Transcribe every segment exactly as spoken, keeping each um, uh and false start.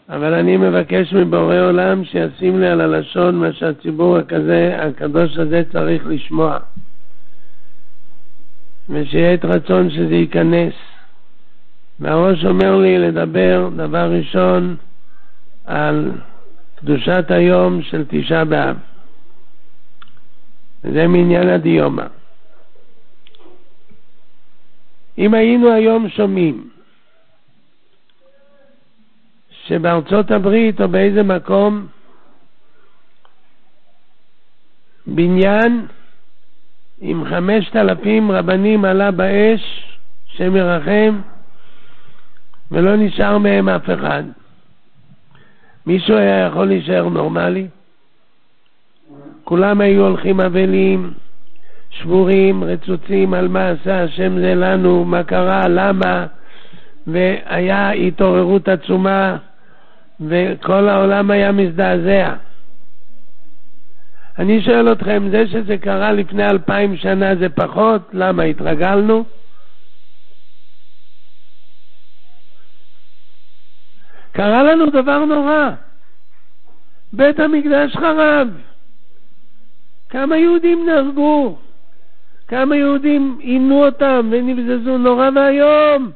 אבל אני מבקש מבורא עולם שישים לי על הלשון מה שהציבור הכזה, הקדוש הזה צריך לשמוע. ושיהיה את רצון שזה ייכנס. והראש אומר לי לדבר דבר ראשון על קדושת היום של תשעה באב. וזה מעניין הדיומה. אם היינו היום שומעים שבארצות הברית או באיזה מקום בניין עם חמשת אלפים רבנים עלה באש, שם ירחם, ולא נשאר מהם אף אחד, מישהו היה יכול להישאר נורמלי? כולם היו הולכים אבלים, שבורים, רצוצים על מה עשה השם זה לנו, מה קרה, למה, והיה התעוררות עצומה, וכל העולם היה מזדעזע. אני שואל אתכם, זה שזה קרה לפני אלפיים שנה זה פחות? למה? התרגלנו? קרה לנו דבר נורא. בית המקדש חרב. כמה יהודים נהרגו? כמה יהודים עינו אותם ונבזזו, נורא והיום.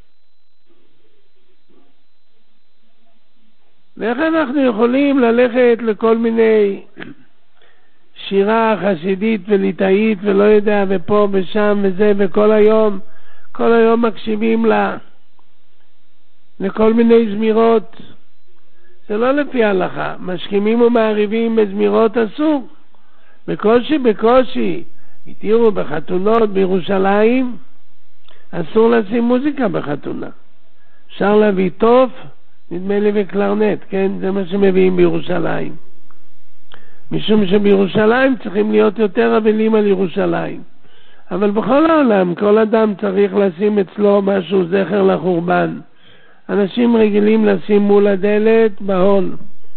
ואיך אנחנו יכולים ללכת לכל מיני שירה חסידית וליטאית ולא יודע, ופה ושם וזה, וכל היום כל היום מקשיבים לה לכל מיני זמירות? זה לא לפי ההלכה. משכימים ומעריבים בזמירות אסור. בקושי בקושי התירו בחתונות בירושלים, אסור לשים מוזיקה בחתונה. אפשר להביא טוף, נדמה לי וקלרנט, כן? זה מה שמביאים בירושלים. משום שבירושלים צריכים להיות יותר אבלים על ירושלים. אבל בכל העולם, כל אדם צריך לשים אצלו משהו זכר לחורבן. אנשים רגילים לשים מול הדלת בהול.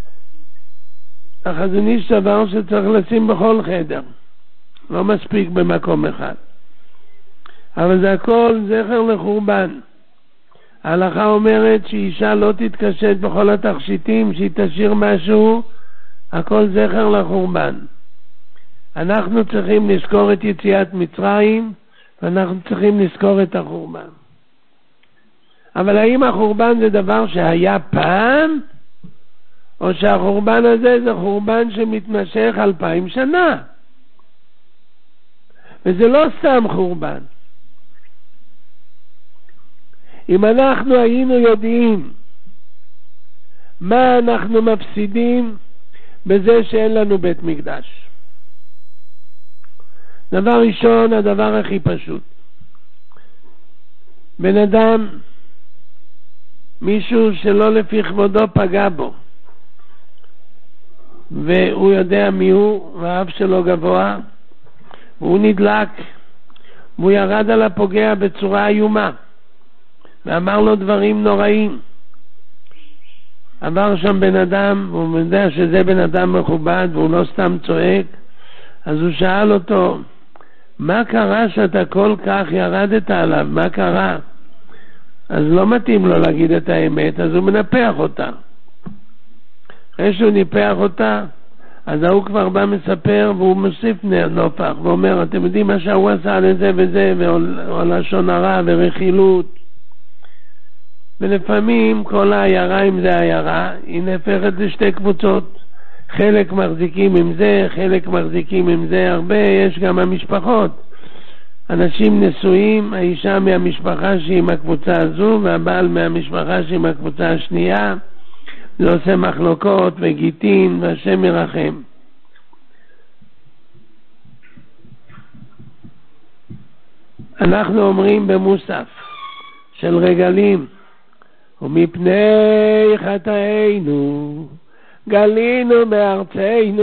החזון איש דבר שצריך לשים בכל חדר. לא מספיק במקום אחד. אבל זה הכל זכר לחורבן. ההלכה אומרת שאישה לא תתקשט בכל התכשיטים, שהיא תשאיר משהו, הכל זכר לחורבן. אנחנו צריכים לזכור את יציאת מצרים, ואנחנו צריכים לזכור את החורבן. אבל האם החורבן זה דבר שהיה פעם, או שהחורבן הזה זה חורבן שמתמשך אלפיים שנה? וזה לא סתם חורבן. אם אנחנו היינו יודעים מה אנחנו מפסידים בזה שאין לנו בית מקדש. דבר ראשון, הדבר הכי פשוט. בן אדם, מישהו שלא לפי כבודו פגע בו, והוא יודע מי הוא, והאף שלו גבוה, והוא נדלק, והוא ירד על הפוגע בצורה איומה, ואמר לו דברים נוראים. עבר שם בן אדם, והוא יודע שזה בן אדם מכובד, והוא לא סתם צועק, אז הוא שאל אותו, מה קרה שאתה כל כך ירדת עליו? מה קרה? אז לא מתאים לו להגיד את האמת, אז הוא מנפח אותה. אחרי שהוא ניפח אותה, אז הוא כבר בא מספר, והוא מוסיף נופח, ואומר, אתם יודעים מה שהוא עשה לזה וזה, ולשון הרע ורכילות. ולפעמים כל העיירה, אם זה העיירה, היא נהפכת לשתי קבוצות. חלק מחזיקים עם זה, חלק מחזיקים עם זה, הרבה. יש גם המשפחות. אנשים נשואים, האישה מהמשפחה שהיא עם הקבוצה הזו, והבעל מהמשפחה שהיא עם הקבוצה השנייה. זה עושה מחלוקות וגיטין, והשם ירחם. אנחנו אומרים במוסף של רגלים, ומפני חטאינו גלינו מארצנו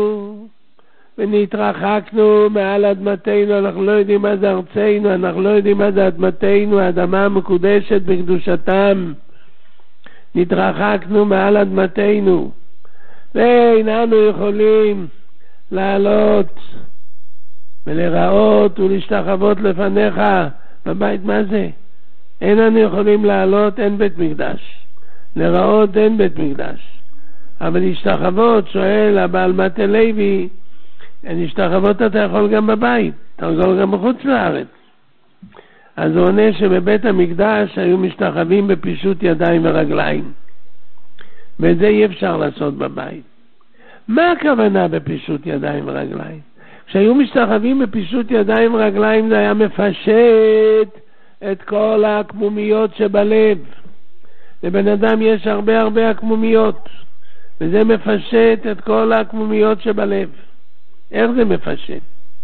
ונתרחקנו מעל אדמתנו. אנחנו לא יודעים מה זה ארצנו, אנחנו לא יודעים מה זה אדמתנו, האדמה המקודשת בקדושתם. נתרחקנו מעל אדמתנו, ואיננו יכולים לעלות ולראות ולהשתחוות לפניך בבית. מה זה? איננו יכולים לעלות, אין בית מקדש. לראות אין בית מקדש. אבל להשתחוות, שואל הבעל מטה לוי, להשתחוות אתה יכול גם בבית, אתה יכול גם בחוץ לארץ. אז הוא עונה שבבית המקדש היו משתחווים בפישוט ידיים ורגליים, ואת זה אי אפשר לעשות בבית. מה הכוונה בפישוט ידיים ורגליים? כשהיו משתחווים בפישוט ידיים ורגליים זה היה מפשט את כל הקמומיות שבלב. לבן אדם יש הרבה הרבה הקמומיות, וזה מפשט את כל הקמומיות שבלב. איך זה מפשט?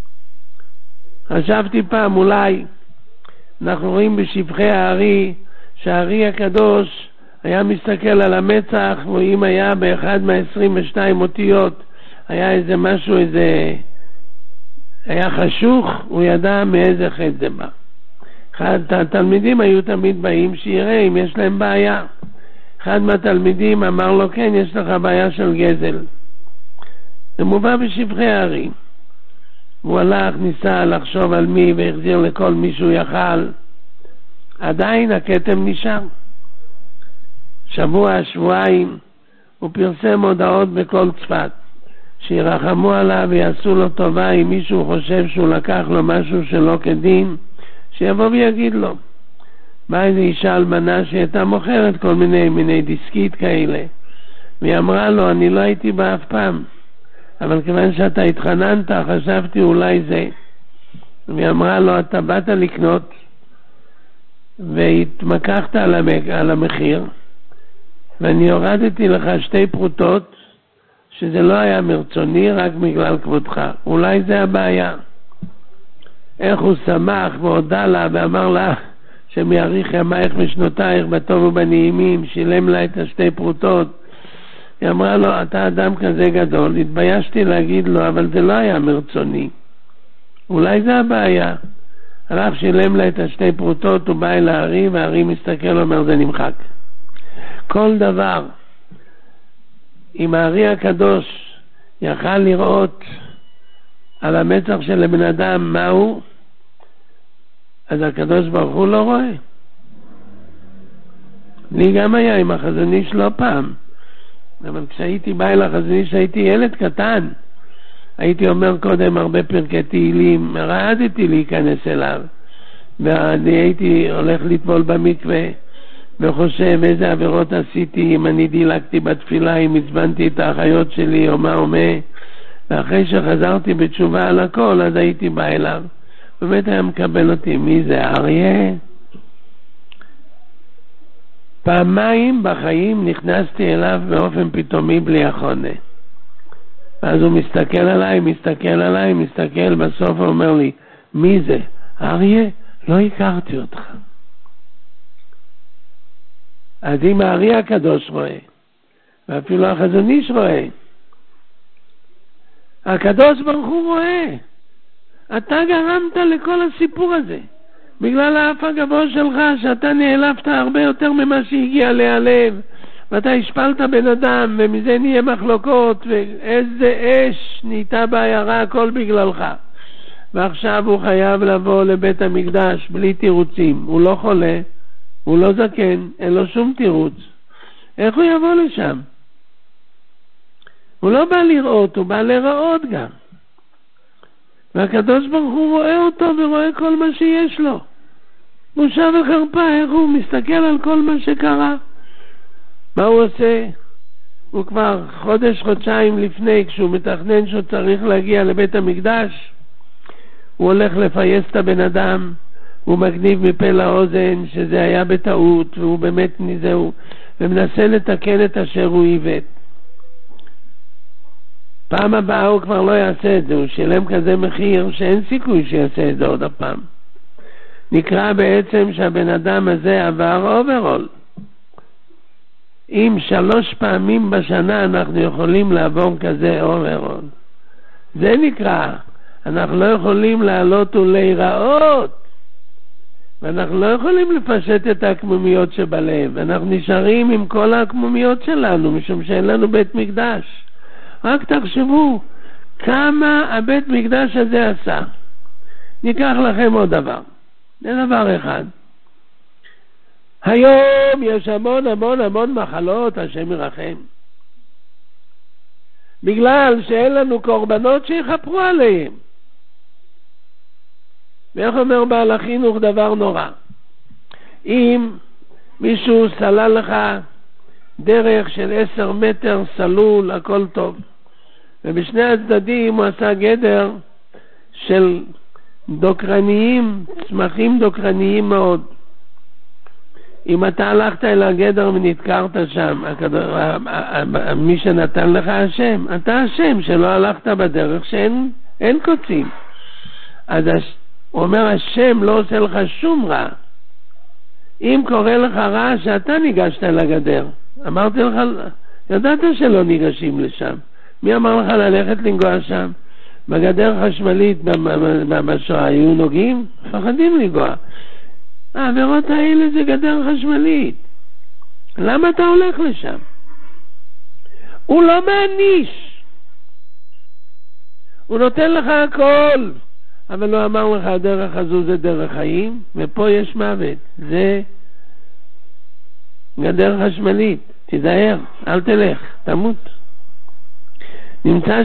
חשבתי פעם, אולי אנחנו רואים בשבחי הארי שהארי הקדוש היה מסתכל על המצח, ואם היה באחד מה-עשרים ושתיים אותיות היה איזה משהו, איזה היה חשוך, הוא ידע מאיזה חטא זה בא. אחד התלמידים היו תמיד באים שיראה אם יש להם בעיה. אחד מהתלמידים אמר לו, כן, יש לך בעיה של גזל. זה מובא בשבחי הארי. הוא הלך, ניסה לחשוב על מי והחזיר לכל מי שהוא יכל. עדיין הכתם נשאר. שבוע, שבועיים, הוא פרסם הודעות בכל צפת, שירחמו עליו ויעשו לו טובה. אם מישהו חושב שהוא לקח לו משהו שלא כדין, שיבוא ויגיד לו. באה איזו אישה אלמנה שהייתה מוכרת כל מיני מיני דיסקית כאלה, והיא אמרה לו, אני לא הייתי בה אף פעם, אבל כיוון שאתה התחננת חשבתי אולי זה. והיא אמרה לו, אתה באת לקנות והתמקחת על המחיר, ואני הורדתי לך שתי פרוטות שזה לא היה מרצוני, רק בגלל כבודך. אולי זה הבעיה. איך הוא שמח והודע לה ואמר לה שמייאריך ימייך ושנותייך בטוב ובנעימים, שילם לה את השתי פרוטות. היא אמרה לו, אתה אדם כזה גדול, התביישתי להגיד לו, אבל זה לא היה מרצוני. אולי זה הבעיה. הלך שילם לה את השתי פרוטות, הוא בא אל הארי, והארי מסתכל ואומר, זה נמחק. כל דבר, אם הארי הקדוש יכל לראות על המצח של הבן אדם מהו, אז הקדוש ברוך הוא לא רואה. לי גם היה עם החזון איש לא פעם, אבל כשהייתי בא אל החזון איש הייתי ילד קטן, הייתי אומר קודם הרבה פרקי תהילים, רעדתי להיכנס אליו, ואני הייתי הולך לטבול במקווה וחושב איזה עבירות עשיתי, אם אני דילגתי בתפילה, אם הצבנתי את האחיות שלי או מה אומר. ואחרי שחזרתי בתשובה על הכל, אז הייתי בא אליו, באמת היה מקבל אותי. מי זה? אריה? פעמיים בחיים נכנסתי אליו באופן פתאומי בלי החונה, ואז הוא מסתכל עליי, מסתכל עליי, מסתכל, בסוף הוא אומר לי, מי זה? אריה? לא הכרתי אותך. אז אם הארי הקדוש רואה, ואפילו החזון איש רואה, הקדוש ברוך הוא רואה. אתה גרמת לכל הסיפור הזה בגלל האף הגבוה שלך, שאתה נעלפת הרבה יותר ממה שהגיע להלב, ואתה השפלת בן אדם, ומזה נהיה מחלוקות, ואיזה אש נהייתה בעיירה, הכל בגללך. ועכשיו הוא חייב לבוא לבית המקדש בלי תירוצים. הוא לא חולה, הוא לא זקן, אין לו שום תירוץ. איך הוא יבוא לשם? הוא לא בא לראות, הוא בא לראות גם. והקדוש ברוך הוא רואה אותו ורואה כל מה שיש לו. בושה וחרפה, איך הוא מסתכל על כל מה שקרה. מה הוא עושה? הוא כבר חודש, חודשיים לפני, כשהוא מתכנן שהוא צריך להגיע לבית המקדש, הוא הולך לפייס את הבן אדם, הוא מגניב מפה לאוזן שזה היה בטעות, והוא באמת נזהו, ומנסה לתקן את אשר הוא עיוות. פעם הבאה הוא כבר לא יעשה את זה, הוא שילם כזה מחיר שאין סיכוי שיעשה את זה עוד הפעם. נקרא בעצם שהבן אדם הזה עבר אוברול. אם שלוש פעמים בשנה אנחנו יכולים לעבור כזה אוברול, זה נקרא, אנחנו לא יכולים לעלות ולהיראות, ואנחנו לא יכולים לפשט את הקמומיות שבלב, אנחנו נשארים עם כל הקמומיות שלנו, משום שאין לנו בית מקדש. רק תחשבו כמה הבית מקדש הזה עשה. ניקח לכם עוד דבר. זה דבר אחד. היום יש המון המון המון מחלות, השם ירחם. בגלל שאין לנו קורבנות שיחפרו עליהם. ואיך אומר בעל החינוך דבר נורא? אם מישהו סלל לך דרך של עשר מטר סלול, הכל טוב. ובשני הצדדים הוא עשה גדר של דוקרניים, צמחים דוקרניים מאוד. אם אתה הלכת אל הגדר ונתקרת שם, מי שנתן לך השם, אתה השם שלא הלכת בדרך שאין אין קוצים. אז הוא אומר, השם לא עושה לך שום רע. אם קורה לך רע שאתה ניגשת לגדר, אמרתי לך, ידעת שלא ניגשים לשם. מי אמר לך ללכת לנגוע שם? בגדר חשמלית בשואה היו נוגעים? פחדים לנגוע. העבירות האלה זה גדר חשמלית. למה אתה הולך לשם? הוא לא מעניש. הוא נותן לך הכל. אבל הוא אמר לך, הדרך הזו זה דרך חיים, ופה יש מוות. זה גדר חשמלית. תיזהר, אל תלך, תמות. נמצא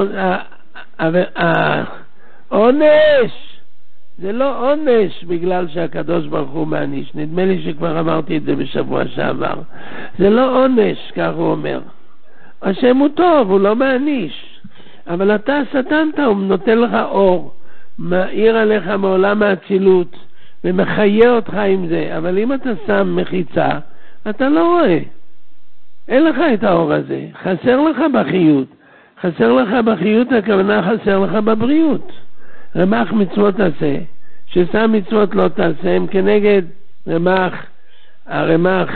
שהעונש זה לא עונש בגלל שהקדוש ברוך הוא מעניש. נדמה לי שכבר אמרתי את זה בשבוע שעבר. זה לא עונש, כך הוא אומר. השם הוא טוב, הוא לא מעניש. אבל אתה סתנת, הוא נותן לך אור, מאיר עליך מעולם האצילות, ומחיה אותך עם זה. אבל אם אתה שם מחיצה, אתה לא רואה. אין לך את האור הזה. חסר לך בחיות. חסר לך בחיות, הכוונה חסר לך בבריאות. רמ"ח מצוות תעשה, ששם מצוות לא תעשה, הם כנגד רמ"ח, הרמ"ח,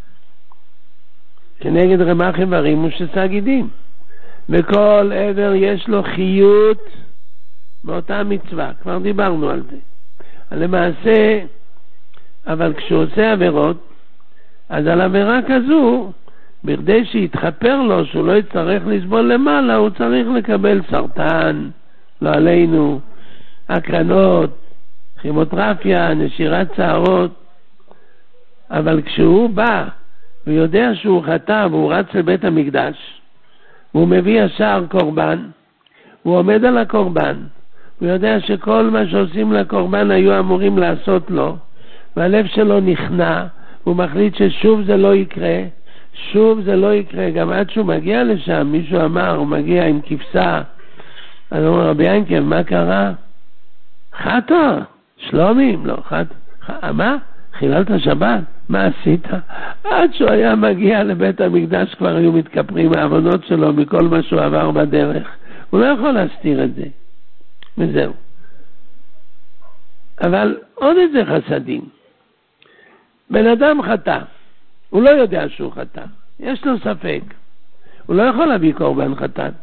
כנגד רמ"ח איברים ושסה גידים. וכל עבר יש לו חיות מאותה מצווה, כבר דיברנו על זה. למעשה, אבל כשהוא עושה עבירות, אז על עבירה כזו, בכדי שיתחפר לו, שהוא לא יצטרך לסבול למעלה, הוא צריך לקבל סרטן, לא עלינו, הקרנות, כימותרפיה, נשירת שערות. אבל כשהוא בא ויודע שהוא חטא והוא רץ לבית המקדש, והוא מביא ישר קורבן, הוא עומד על הקורבן, הוא יודע שכל מה שעושים לקורבן היו אמורים לעשות לו, והלב שלו נכנע, הוא מחליט ששוב זה לא יקרה, שוב זה לא יקרה. גם עד שהוא מגיע לשם, מישהו אמר, הוא מגיע עם כבשה, אז הוא אומר, רבי ינקל, מה קרה? חטא, שלומים, לא, חטא, ח... מה? חיללת שבת? מה עשית? עד שהוא היה מגיע לבית המקדש כבר היו מתכפרים העוונות שלו מכל מה שהוא עבר בדרך. הוא לא יכול להסתיר את זה. וזהו. אבל עוד איזה חסדים. בן אדם חטא. הוא לא יודע שהוא חטא. יש לו ספק. הוא לא יכול להביא קורבן חטאת.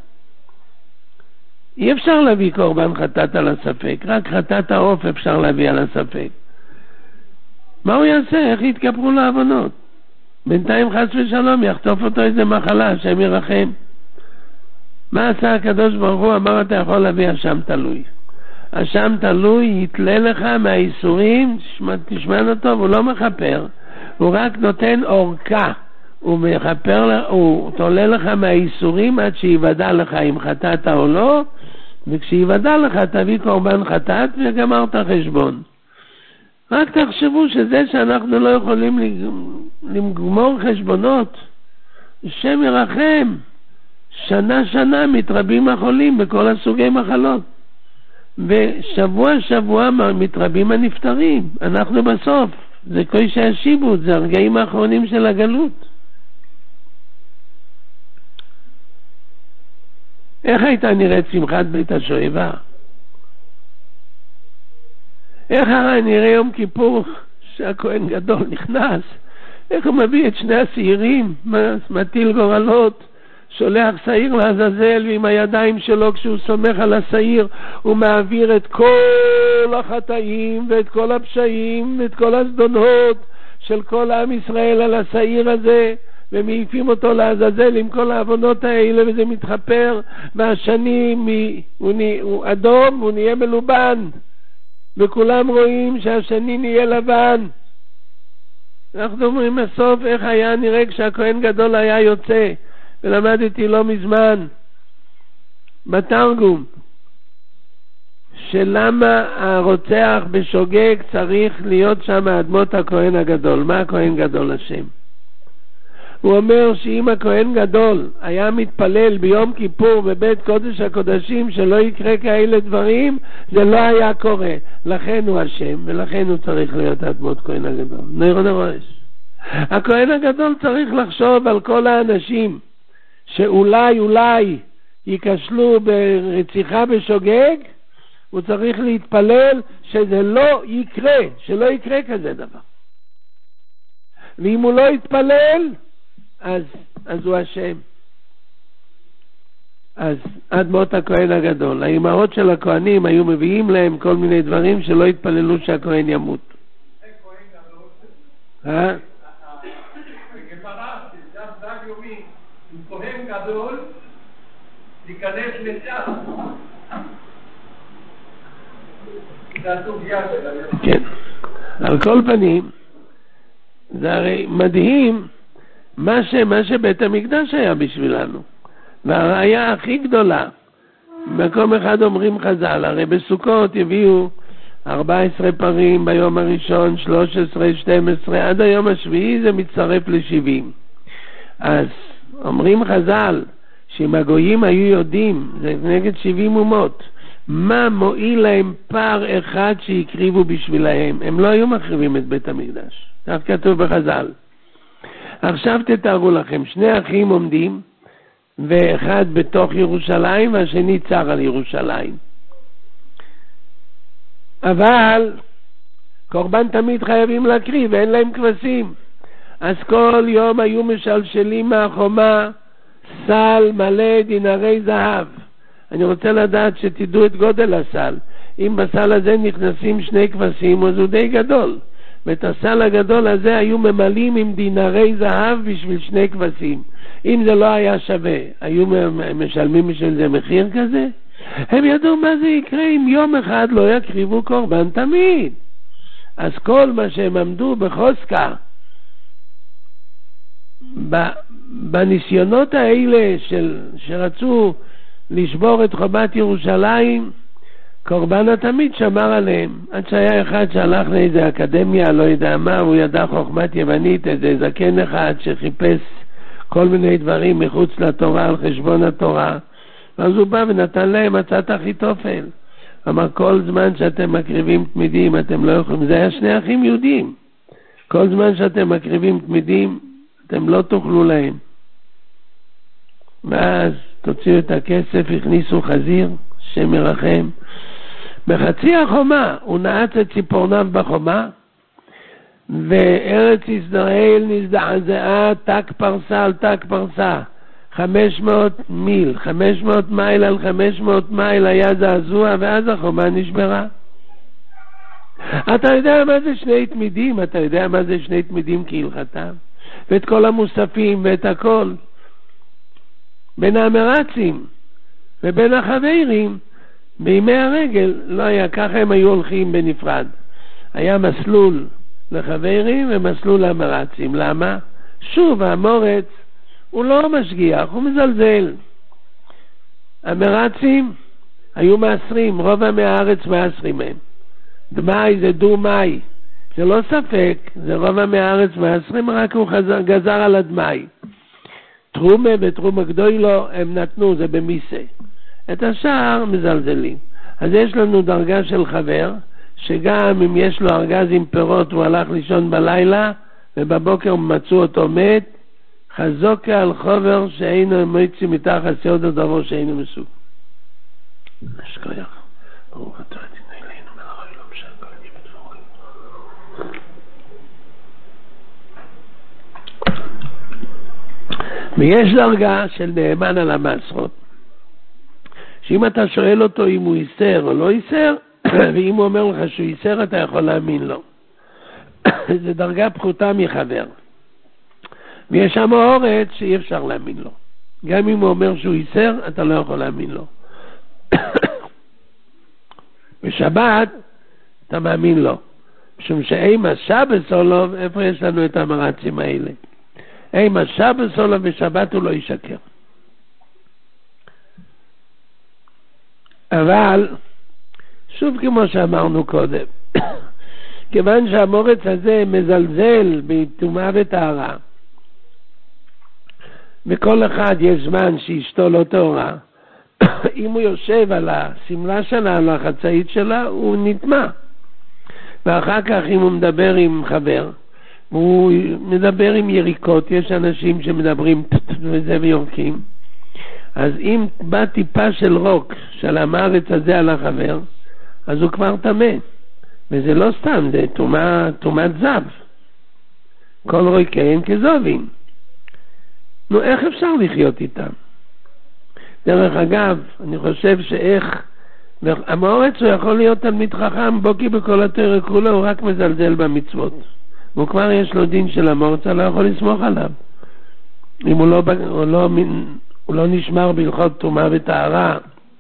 אי אפשר להביא קורבן חטאת על הספק. רק חטאת העוף אפשר להביא על הספק. מה הוא יעשה? איך יתכפרו לעוונות? בינתיים חס ושלום יחטוף אותו איזה מחלה, השם ירחם. מה עשה הקדוש ברוך הוא? אמר, אתה יכול להביא אשם תלוי. אשם תלוי יתלה לך מהאיסורים, תשמע לו טוב, הוא לא מחפר, הוא רק נותן אורכה. הוא מחפר, הוא תולה לך מהאיסורים עד שיוודע לך אם חטאת או לא, וכשיוודע לך תביא קורבן חטאת וגמרת חשבון. רק תחשבו שזה שאנחנו לא יכולים לגמור חשבונות, השם ירחם. שנה שנה מתרבים החולים בכל הסוגי מחלות, ושבוע שבוע מתרבים הנפטרים. אנחנו בסוף, זה קויש השיבוט, זה הרגעים האחרונים של הגלות. איך הייתה נראית שמחת בית השואבה? איך הרי נראה יום כיפור שהכהן גדול נכנס? איך הוא מביא את שני השעירים, מטיל גורלות, שולח שעיר לעזאזל, ועם הידיים שלו כשהוא סומך על השעיר הוא מעביר את כל החטאים ואת כל הפשעים ואת כל הזדונות של כל עם ישראל על השעיר הזה, ומעיפים אותו לעזאזל עם כל העוונות האלה, וזה מתחפר, והשני הוא, הוא אדום והוא נהיה מלובן, וכולם רואים שהשני נהיה לבן. אנחנו אומרים בסוף איך היה נראה כשהכהן גדול היה יוצא, ולמדתי לא מזמן בתרגום שלמה הרוצח בשוגג צריך להיות שם אדמות הכהן הגדול. מה הכהן גדול השם? הוא אומר שאם הכהן גדול היה מתפלל ביום כיפור בבית קודש הקודשים שלא יקרה כאלה דברים, זה לא היה קורה. לכן הוא השם, ולכן הוא צריך להיות אדמות כהן הגדול. נראה נראה. הכהן הגדול צריך לחשוב על כל האנשים שאולי אולי ייכשלו ברציחה בשוגג, הוא צריך להתפלל שזה לא יקרה, שלא יקרה כזה דבר. ואם הוא לא יתפלל, אז, אז הוא השם. אז אדמות הכהן הגדול, האימהות של הכהנים היו מביאים להם כל מיני דברים שלא יתפללו שהכהן ימות. אה? בגמרא, דף דף יומי, עם כהן גדול, להיכנס לשם. כן. על כל פנים, זה הרי מדהים מה, ש, מה שבית המקדש היה בשבילנו. והראיה הכי גדולה, במקום אחד אומרים חז"ל, הרי בסוכות הביאו ארבע עשרה פרים ביום הראשון, שלוש עשרה, שתים עשרה, עד היום השביעי זה מצטרף ל-שבעים. אז אומרים חז"ל, שאם הגויים היו יודעים, זה נגד שבעים אומות, מה מועיל להם פר אחד שיקריבו בשבילהם? הם לא היו מקריבים את בית המקדש. כך כתוב בחז"ל. עכשיו תתארו לכם, שני אחים עומדים, ואחד בתוך ירושלים והשני צר על ירושלים. אבל קורבן תמיד חייבים להקריב, ואין להם כבשים. אז כל יום היו משלשלים מהחומה סל מלא דינרי זהב. אני רוצה לדעת שתדעו את גודל הסל. אם בסל הזה נכנסים שני כבשים, אז הוא די גדול. ואת הסל הגדול הזה היו ממלאים עם דינרי זהב בשביל שני כבשים. אם זה לא היה שווה, היו משלמים בשביל זה מחיר כזה? הם ידעו מה זה יקרה אם יום אחד לא יקריבו קורבן תמיד. אז כל מה שהם עמדו בחוזקה, בניסיונות האלה של, שרצו לשבור את חומת ירושלים, קורבן התמיד שמר עליהם. עד שהיה אחד שהלך לאיזה אקדמיה, לא יודע מה, הוא ידע חוכמת יוונית, איזה זקן אחד שחיפש כל מיני דברים מחוץ לתורה על חשבון התורה, אז הוא בא ונתן להם הצעת אחיתופל. אמר, כל זמן שאתם מקריבים תמידים אתם לא יכולים, זה היה שני אחים יהודים, כל זמן שאתם מקריבים תמידים אתם לא תאכלו להם. ואז תוציאו את הכסף, הכניסו חזיר, שם מרחם. בחצי החומה הוא נעץ את ציפורניו בחומה, וארץ ישראל נזדעזעה תק פרסה על תק פרסה. חמש מאות מיל, חמש מאות מייל על חמש מאות מייל היה זעזוע, ואז החומה נשברה. אתה יודע מה זה שני תמידים? אתה יודע מה זה שני תמידים כהלכתם? ואת כל המוספים ואת הכל. בין המרצים ובין החברים בימי הרגל לא היה, ככה הם היו הולכים בנפרד. היה מסלול לחברים ומסלול למרצים. למה? שוב, המורץ הוא לא משגיח, הוא מזלזל. המרצים היו מעשרים, רוב עמי הארץ מעשרים מהם. דמי זה דו מי, זה לא ספק, זה רוב עמי הארץ מעשרים, רק הוא חזר, גזר על הדמי. תרומה ותרומה גדולו הם נתנו, זה במיסה. את השאר מזלזלים. אז יש לנו דרגה של חבר, שגם אם יש לו ארגז עם פירות הוא הלך לישון בלילה, ובבוקר מצאו אותו מת, חזוקה על חובר שאינו מוציא מתחת סוד הדבר שאינו מסוג. אשכוייך, ברוך אתה עתיד אלינו מלאכה אלום שהכל יהיה בדבורים. ויש דרגה של נאמן על המסרות, שאם אתה שואל אותו אם הוא ייסר או לא ייסר, ואם הוא אומר לך שהוא ייסר, אתה יכול להאמין לו. זה דרגה פחותה מחבר. ויש שם אורץ שאי אפשר להאמין לו. גם אם הוא אומר שהוא ייסר, אתה לא יכול להאמין לו. בשבת אתה מאמין לו. משום שאימה שבס עולו, איפה יש לנו את המרצים האלה? אימה שבס עולו ושבת הוא לא ישקר. אבל, שוב כמו שאמרנו קודם, כיוון שהמורץ הזה מזלזל בטומאה וטהרה, וכל אחד יש זמן שאשתו לא טהורה, אם הוא יושב על הסמלה שלה, על החצאית שלה, הוא נטמע. ואחר כך אם הוא מדבר עם חבר, הוא מדבר עם יריקות, יש אנשים שמדברים וזה ויורקים, אז אם בא טיפה של רוק של המרץ הזה על החבר, אז הוא כבר טמא. וזה לא סתם, זה תומת זב. כל רוקן כזובים. נו, איך אפשר לחיות איתם? דרך אגב, אני חושב שאיך, המורץ הוא יכול להיות תלמיד חכם, בוקי בכל התורה כולה, הוא רק מזלזל במצוות. והוא כבר יש לו דין של המורץ, לא יכול לסמוך עליו. אם הוא לא, הוא לא, הוא לא נשמר בהלכות טומאה וטהרה,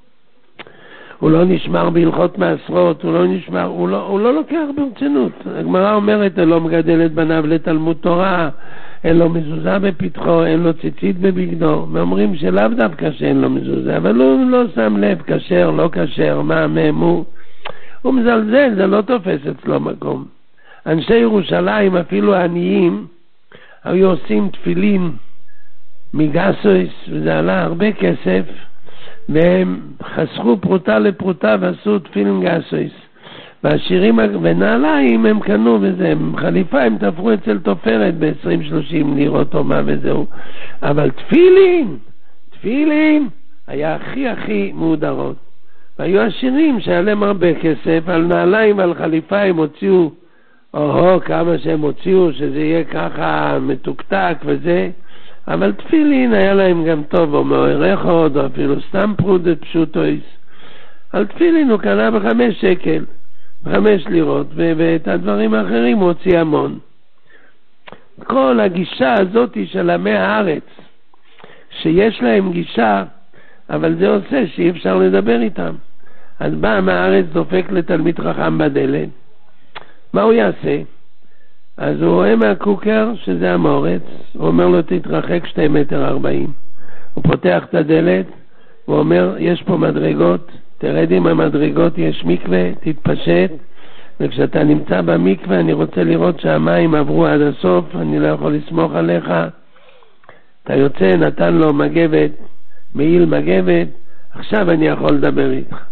הוא לא נשמר בהלכות מעשרות, הוא לא נשמר, הוא לא, הוא לא לוקח ברצינות. הגמרא אומרת, אין לו מגדל את בניו לתלמוד תורה, אין לו מזוזה בפתחו, אין לו ציצית בבגדו. ואומרים שלאו דווקא שאין לו מזוזה, אבל הוא לא שם לב, כשר, לא כשר, מה, מה, הוא מזלזל, זה לא תופס אצלו מקום. אנשי ירושלים, אפילו העניים, היו עושים תפילין מגסויס, וזה עלה הרבה כסף, והם חסכו פרוטה לפרוטה ועשו תפילין גסויס. והשירים ונעליים הם קנו וזה, חליפה הם תפרו אצל תופרת ב-עשרים שלושים לירות או מה וזהו. אבל תפילין, תפילין היה הכי הכי מודרות. והיו השירים שהיה להם הרבה כסף, על נעליים ועל חליפה הם הוציאו, או כמה שהם הוציאו, שזה יהיה ככה מתוקתק וזה. אבל תפילין היה להם גם טוב, או מערך עוד, או אפילו סתם פרודת פשוטויס. על תפילין הוא קנה בחמש שקל, בחמש לירות, ואת הדברים האחרים הוא הוציא המון. כל הגישה הזאת של עמי הארץ, שיש להם גישה, אבל זה עושה שאי אפשר לדבר איתם. אז בא מהארץ דופק לתלמיד חכם בדלת. מה הוא יעשה? אז הוא רואה מהקוקר שזה המורץ, הוא אומר לו תתרחק שתי מטר ארבעים. הוא פותח את הדלת, הוא אומר יש פה מדרגות, תרד עם המדרגות, יש מקווה, תתפשט, וכשאתה נמצא במקווה אני רוצה לראות שהמים עברו עד הסוף, אני לא יכול לסמוך עליך. אתה יוצא, נתן לו מגבת, מעיל מגבת, עכשיו אני יכול לדבר איתך.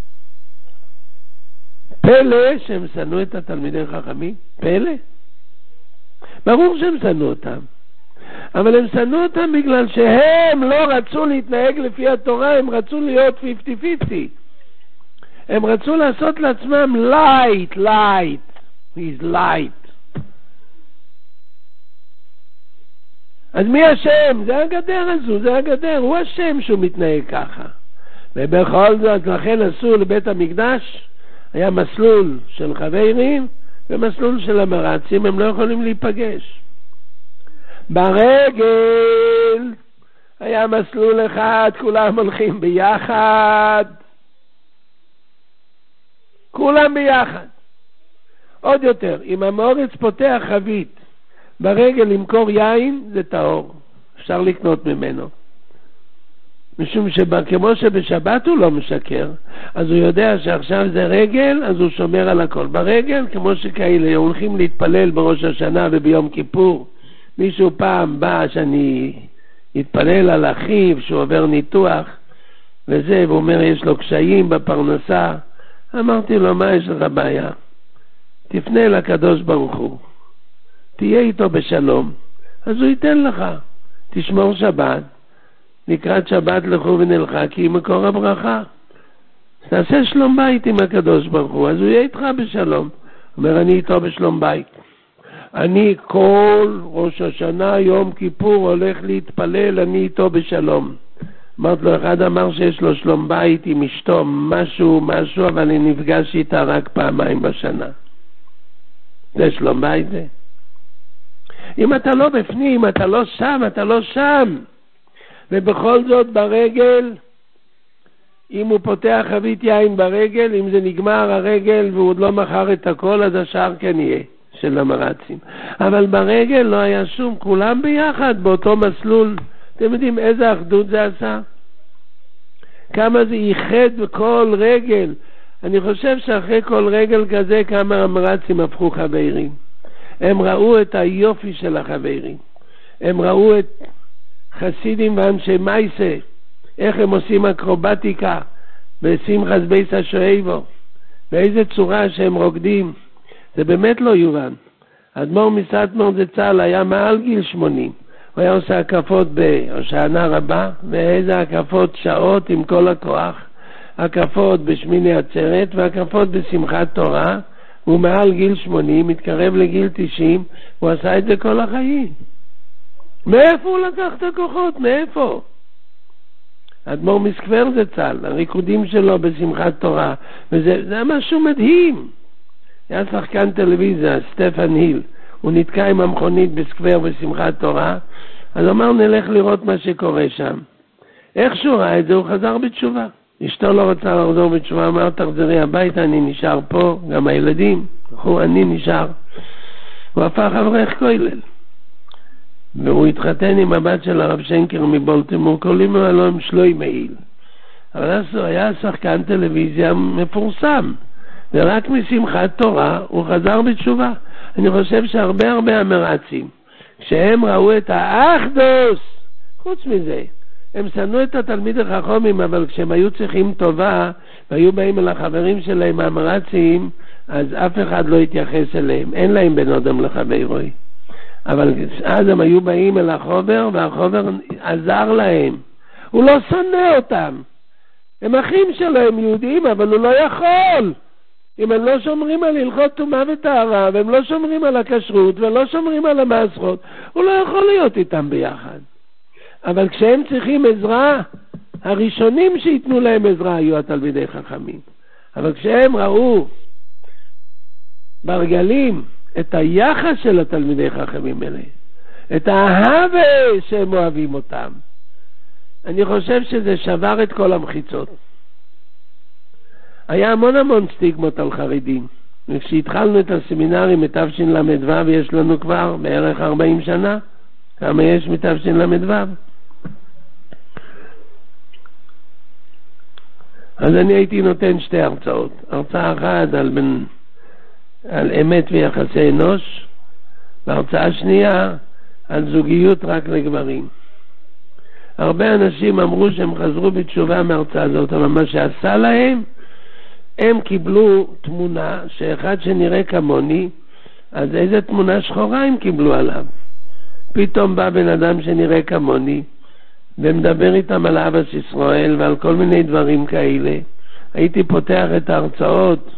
פלא שהם שנאו את התלמידי חכמים, פלא. ברור שהם שנאו אותם, אבל הם שנאו אותם בגלל שהם לא רצו להתנהג לפי התורה, הם רצו להיות חמישים חמישים. הם רצו לעשות לעצמם light, light, he's light. אז מי השם? זה הגדר הזו, זה הגדר, הוא השם שהוא מתנהג ככה. ובכל זאת, לכן עשו לבית המקדש, היה מסלול של חברים, ומסלול של המרצים, הם לא יכולים להיפגש. ברגל היה מסלול אחד, כולם הולכים ביחד. כולם ביחד. עוד יותר, אם המורץ פותח חבית ברגל למכור יין, זה טהור. אפשר לקנות ממנו. משום שכמו שבשבת הוא לא משקר, אז הוא יודע שעכשיו זה רגל, אז הוא שומר על הכל. ברגל, כמו שכאלה, הולכים להתפלל בראש השנה וביום כיפור. מישהו פעם בא שאני יתפלל על אחיו שהוא עובר ניתוח, וזה, והוא אומר יש לו קשיים בפרנסה. אמרתי לו, מה יש לך בעיה? תפנה לקדוש ברוך הוא, תהיה איתו בשלום, אז הוא ייתן לך. תשמור שבת, לקראת שבת לכו ונלכה, כי היא מקור הברכה. תעשה שלום בית עם הקדוש ברוך הוא, אז הוא יהיה איתך בשלום. אומר, אני איתו בשלום בית. אני כל ראש השנה, יום כיפור, הולך להתפלל, אני איתו בשלום. אמרת לו, אחד אמר שיש לו שלום בית עם אשתו, משהו, משהו, אבל אני נפגש איתה רק פעמיים בשנה. זה שלום בית זה. אם אתה לא בפנים, אתה לא שם, אתה לא שם. ובכל זאת ברגל אם הוא פותח חבית יין ברגל, אם זה נגמר הרגל והוא עוד לא מכר את הכל, אז השאר כן יהיה של המרצים. אבל ברגל לא היה שום, כולם ביחד באותו מסלול. אתם יודעים איזה אחדות זה עשה? כמה זה ייחד בכל רגל. אני חושב שאחרי כל רגל כזה כמה המרצים הפכו חברים. הם ראו את היופי של החברים. הם ראו את חסידים ואנשי מייסה, איך הם עושים אקרובטיקה בשמחת בייס השואבו, באיזה צורה שהם רוקדים. זה באמת לא יובן. אדמו"ר מסאטמר זצ"ל היה מעל גיל שמונים. הוא היה עושה הקפות בהושענא רבה, ואיזה הקפות שעות עם כל הכוח. הקפות בשמיני עצרת והקפות בשמחת תורה. הוא מעל גיל שמונים, מתקרב לגיל תשעים, הוא עשה את זה כל החיים. מאיפה הוא לקח את הכוחות? מאיפה? אדמו"ר מסקבר זצ"ל, הריקודים שלו בשמחת תורה, וזה זה משהו מדהים. היה שחקן טלוויזיה, סטפן היל, הוא נתקע עם המכונית בסקבר בשמחת תורה, אז אמר נלך לראות מה שקורה שם. איך שהוא ראה את זה, הוא חזר בתשובה. אשתו לא רצה לחזור בתשובה, אמר תחזרי הביתה, אני נשאר פה, גם הילדים, הוא, אני נשאר. הוא הפך אברך כולל. והוא התחתן עם הבת של הרב שנקר מבולטימור, קוראים לו עם שלוי מעיל. אבל אז הוא היה שחקן טלוויזיה מפורסם, ורק משמחת תורה הוא חזר בתשובה. אני חושב שהרבה הרבה המרצים, כשהם ראו את האחדוס, חוץ מזה, הם שנאו את התלמיד החכמים, אבל כשהם היו צריכים טובה, והיו באים אל החברים שלהם המרצים, אז אף אחד לא התייחס אליהם, אין להם בן אדם לחברוי. אבל אז הם היו באים אל החובר, והחובר עזר להם. הוא לא שונא אותם. הם אחים שלהם יהודים, אבל הוא לא יכול. אם הם לא שומרים על הלכות טומאה וטהרה, והם לא שומרים על הכשרות, ולא שומרים על המעשרות, הוא לא יכול להיות איתם ביחד. אבל כשהם צריכים עזרה, הראשונים שיתנו להם עזרה היו התלמידי חכמים. אבל כשהם ראו ברגלים את היחס של התלמידי חכמים האלה, את האהבה שהם אוהבים אותם, אני חושב שזה שבר את כל המחיצות. היה המון המון סטיגמות על חרדים. וכשהתחלנו את הסמינרים מתשל"ו, ויש לנו כבר בערך ארבעים שנה, כמה יש מתשל"ו? אז אני הייתי נותן שתי הרצאות. הרצאה אחת על, בין, על אמת ויחסי אנוש, והרצאה שנייה על זוגיות רק לגברים. הרבה אנשים אמרו שהם חזרו בתשובה מההרצאה הזאת, אבל מה שעשה להם, הם קיבלו תמונה שאחד שנראה כמוני, אז איזה תמונה שחורה הם קיבלו עליו. פתאום בא בן אדם שנראה כמוני, ומדבר איתם על אבא ישראל ועל כל מיני דברים כאלה. הייתי פותח את ההרצאות,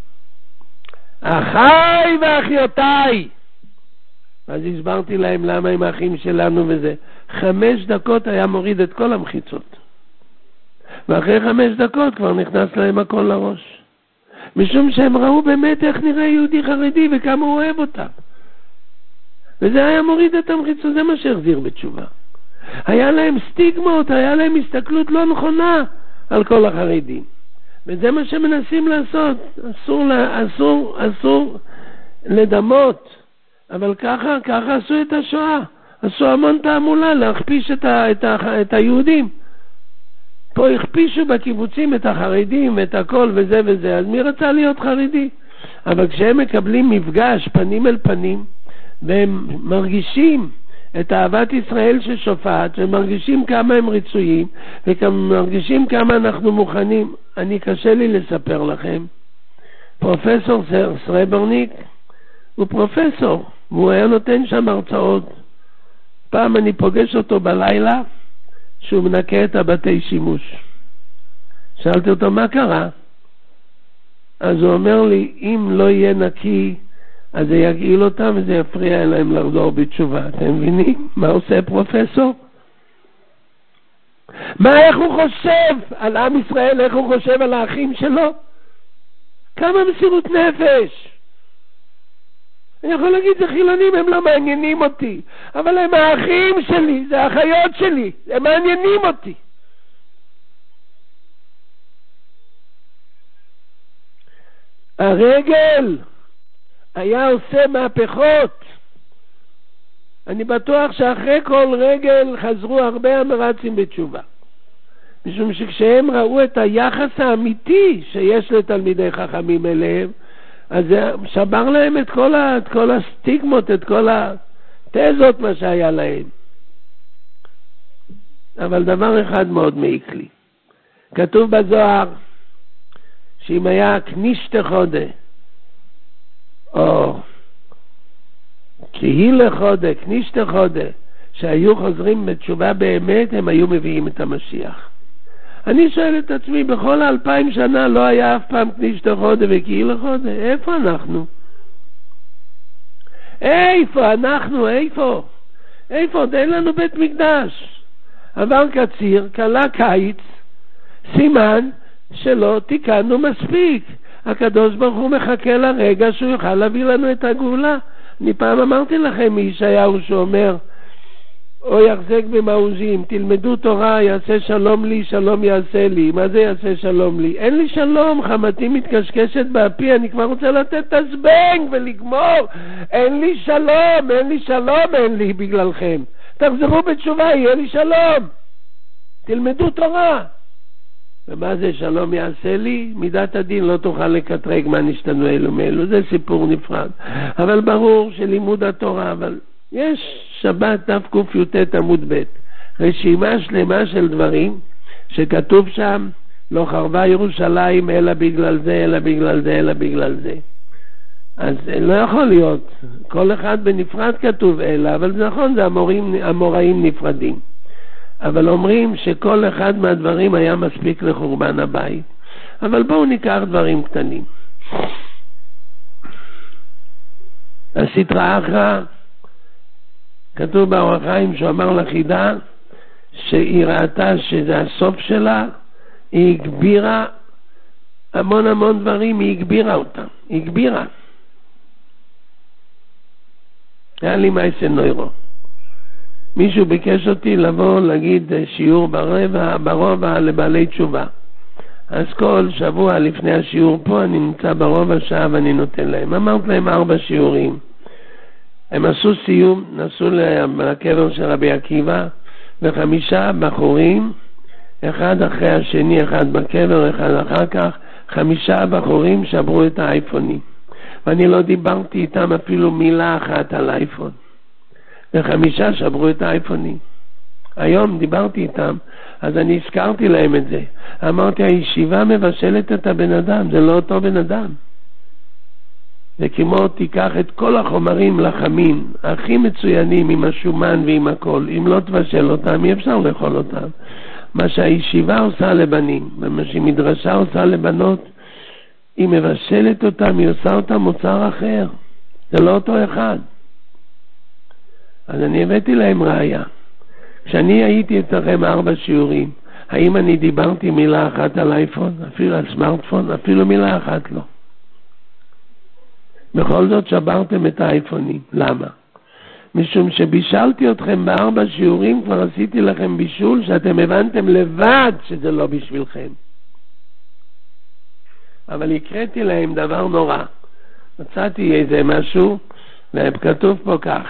אחיי ואחיותיי, אז הסברתי להם למה הם האחים שלנו, וזה חמש דקות היה מוריד את כל המחיצות, ואחרי חמש דקות כבר נכנס להם הכל לראש, משום שהם ראו באמת איך נראה יהודי חרדי וכמה הוא אוהב אותם, וזה היה מוריד את המחיצות. זה מה שהחזיר בתשובה. היה להם סטיגמות, היה להם הסתכלות לא נכונה על כל החרדים, וזה מה שמנסים לעשות. אסור, אסור, אסור לדמות, אבל ככה, ככה עשו את השואה. עשו המון תעמולה להכפיש את, ה, את, ה, את היהודים. פה הכפישו בקיבוצים את החרדים ואת הכל וזה וזה, אז מי רצה להיות חרדי? אבל כשהם מקבלים מפגש פנים אל פנים, והם מרגישים את אהבת ישראל ששופעת, ומרגישים כמה הם רצויים, ומרגישים כמה אנחנו מוכנים. אני קשה לי לספר לכם, פרופסור סרברניק הוא פרופסור, והוא היה נותן שם הרצאות. פעם אני פוגש אותו בלילה, שהוא מנקה את הבתי שימוש. שאלתי אותו מה קרה? אז הוא אומר לי, אם לא יהיה נקי, אז זה יגעיל אותם וזה יפריע להם לחזור בתשובה. אתם מבינים מה עושה פרופסור? מה, איך הוא חושב על עם ישראל, איך הוא חושב על האחים שלו? כמה מסירות נפש. אני יכול להגיד, זה חילונים, הם לא מעניינים אותי, אבל הם האחים שלי, זה האחיות שלי, הם מעניינים אותי. הרגל היה עושה מהפכות. אני בטוח שאחרי כל רגל חזרו הרבה המרצים בתשובה. משום שכשהם ראו את היחס האמיתי שיש לתלמידי חכמים אליהם, אז זה שבר להם את כל, ה, את כל הסטיגמות, את כל התזות מה שהיה להם. אבל דבר אחד מאוד מעיק לי. כתוב בזוהר, שאם היה כנישת חודה, או קהילה חודה, כנישת חודה, שהיו חוזרים בתשובה באמת, הם היו מביאים את המשיח. אני שואל את עצמי, בכל האלפיים שנה לא היה אף פעם כנישת חודה וקהילה חודה? איפה אנחנו? איפה אנחנו? איפה? איפה? עוד אין לנו בית מקדש. עבר קציר, קלה קיץ, סימן שלא תיקנו מספיק. הקדוש ברוך הוא מחכה לרגע שהוא יוכל להביא לנו את הגאולה. אני פעם אמרתי לכם מישעיהו שאומר, או יחזק במעוזים, תלמדו תורה, יעשה שלום לי, שלום יעשה לי. מה זה יעשה שלום לי? אין לי שלום, חמתי מתקשקשת באפי, אני כבר רוצה לתת את הזבנג ולגמור. אין לי שלום, אין לי שלום, אין לי בגללכם. תחזרו בתשובה, יהיה לי שלום. תלמדו תורה. ומה זה שלום יעשה לי? מידת הדין לא תוכל לקטרג מה נשתנו אלו מאלו. זה סיפור נפרד. אבל ברור שלימוד התורה, אבל יש שבת תק"ט עמוד ב' רשימה שלמה של דברים שכתוב שם, לא חרבה ירושלים אלא בגלל זה, אלא בגלל זה, אלא בגלל זה. אז לא יכול להיות, כל אחד בנפרד כתוב אלא, אבל זה נכון, זה המורים, המוראים נפרדים. אבל אומרים שכל אחד מהדברים היה מספיק לחורבן הבית. אבל בואו ניקח דברים קטנים. הסטרא אחרא, כתוב באור החיים שהוא אמר לחידה שהיא ראתה שזה הסוף שלה, היא הגבירה המון המון דברים, היא הגבירה אותם, היא הגבירה. היה לי מייסה נוירו. מישהו ביקש אותי לבוא להגיד שיעור ברבע, ברובע לבעלי תשובה. אז כל שבוע לפני השיעור פה אני נמצא ברובע שעה ואני נותן להם. אמרת להם ארבע שיעורים. הם עשו סיום, נסעו לקבר של רבי עקיבא, וחמישה בחורים, אחד אחרי השני, אחד בקבר, אחד אחר כך, חמישה בחורים שברו את האייפונים. ואני לא דיברתי איתם אפילו מילה אחת על האייפון. וחמישה שברו את האייפונים. היום דיברתי איתם, אז אני הזכרתי להם את זה. אמרתי, הישיבה מבשלת את הבן אדם, זה לא אותו בן אדם. זה כמו תיקח את כל החומרים לחמים, הכי מצוינים עם השומן ועם הכל. אם לא תבשל אותם, אי אפשר לאכול אותם. מה שהישיבה עושה לבנים, ומה שמדרשה עושה לבנות, היא מבשלת אותם, היא עושה אותם מוצר אחר. זה לא אותו אחד. אז אני הבאתי להם ראיה. כשאני הייתי אצלכם ארבע שיעורים, האם אני דיברתי מילה אחת על אייפון, אפילו על סמארטפון, אפילו מילה אחת לא. בכל זאת שברתם את האייפונים. למה? משום שבישלתי אתכם בארבע שיעורים, כבר עשיתי לכם בישול שאתם הבנתם לבד שזה לא בשבילכם. אבל הקראתי להם דבר נורא. מצאתי איזה משהו, וכתוב פה כך.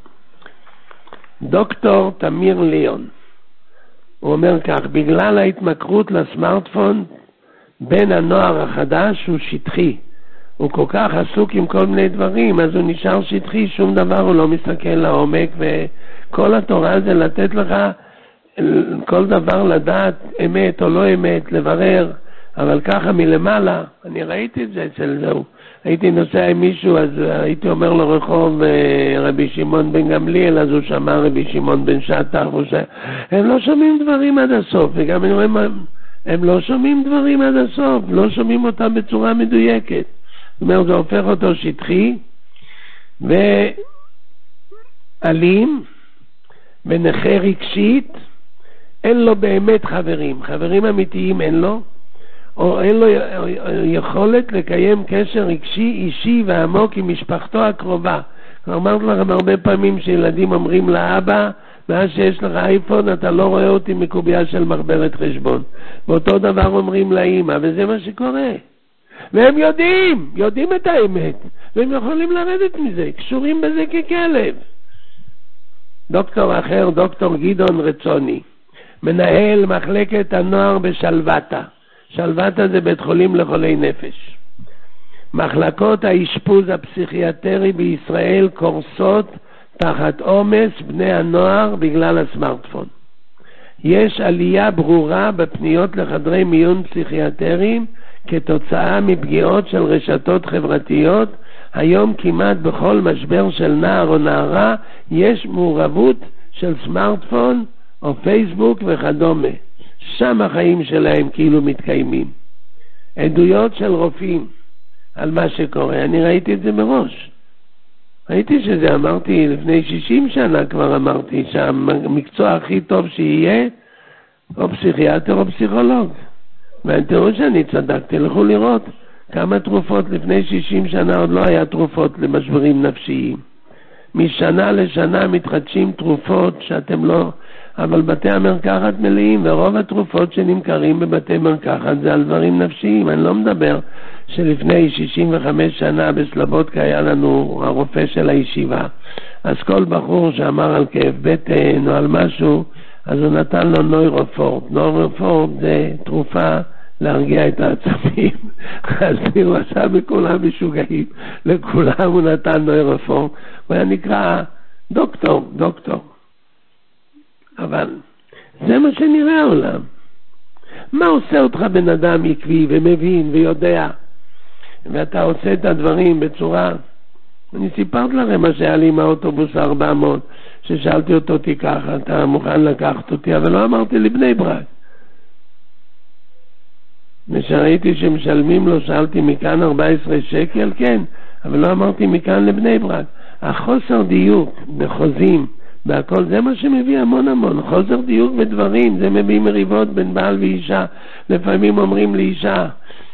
דוקטור תמיר ליון, הוא אומר כך, בגלל ההתמכרות לסמארטפון, בין הנוער החדש הוא שטחי. הוא כל כך עסוק עם כל מיני דברים, אז הוא נשאר שטחי, שום דבר הוא לא מסתכל לעומק, וכל התורה זה לתת לך כל דבר לדעת אמת או לא אמת, לברר, אבל ככה מלמעלה, אני ראיתי את זה אצל זהו. הייתי נוסע עם מישהו, אז הייתי אומר לו רחוב רבי שמעון בן גמליאל, אז הוא שמע רבי שמעון בן שטח, ש... הם לא שומעים דברים עד הסוף, וגם אני רואה, הם לא שומעים דברים עד הסוף, לא שומעים אותם בצורה מדויקת. זאת אומרת, זה הופך אותו שטחי, ואלים, ונכה רגשית, אין לו באמת חברים, חברים אמיתיים אין לו, או אין לו יכולת לקיים קשר רגשי, אישי ועמוק עם משפחתו הקרובה. אמרתי לכם הרבה פעמים שילדים אומרים לאבא, מאז שיש לך אייפון אתה לא רואה אותי מקובייה של מחברת חשבון. ואותו דבר אומרים לאמא, וזה מה שקורה. והם יודעים, יודעים את האמת, והם יכולים לרדת מזה, קשורים בזה ככלב. דוקטור אחר, דוקטור גדעון רצוני, מנהל מחלקת הנוער בשלוותה. שלוותה זה בית חולים לחולי נפש. מחלקות האשפוז הפסיכיאטרי בישראל קורסות תחת עומס בני הנוער בגלל הסמארטפון. יש עלייה ברורה בפניות לחדרי מיון פסיכיאטריים כתוצאה מפגיעות של רשתות חברתיות. היום כמעט בכל משבר של נער או נערה יש מעורבות של סמארטפון או פייסבוק וכדומה. שם החיים שלהם כאילו מתקיימים. עדויות של רופאים על מה שקורה, אני ראיתי את זה מראש. ראיתי שזה, אמרתי לפני שישים שנה כבר אמרתי שהמקצוע הכי טוב שיהיה או פסיכיאטר או פסיכולוג. ואתם שאני צדקתי, לכו לראות כמה תרופות לפני שישים שנה עוד לא היה תרופות למשברים נפשיים. משנה לשנה מתחדשים תרופות שאתם לא, אבל בתי המרקחת מלאים, ורוב התרופות שנמכרים בבתי מרקחת זה על דברים נפשיים. אני לא מדבר שלפני שישים וחמש שנה בסלבודקה היה לנו הרופא של הישיבה, אז כל בחור שאמר על כאב בטן או על משהו, אז הוא נתן לו נוירופורט. נוירופורט זה תרופה להרגיע את העצבים. אז הוא עשה בכולם משוגעים, לכולם הוא נתן נוירופורט, הוא היה נקרא דוקטור, דוקטור. אבל זה מה שנראה העולם. מה עושה אותך בן אדם עקבי ומבין ויודע, ואתה עושה את הדברים בצורה... אני סיפרת לכם מה שהיה לי עם האוטובוס ארבע מאות, ששאלתי אותו תיקח, אתה מוכן לקחת אותי, אבל לא אמרתי לבני ברק. ושראיתי שמשלמים לו, שאלתי מכאן ארבע עשרה שקל, כן, אבל לא אמרתי מכאן לבני ברק. החוסר דיוק בחוזים, בהכל, זה מה שמביא המון המון. חוסר דיוק בדברים, זה מביא מריבות בין בעל ואישה. לפעמים אומרים לאישה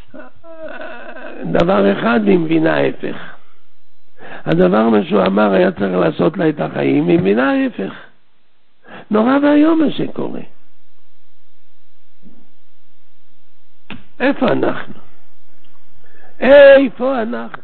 דבר אחד והיא מבינה ההפך. הדבר מה שהוא אמר היה צריך לעשות לה את החיים, והיא מבינה ההפך. נורא והיום מה שקורה. איפה אנחנו? איפה אנחנו?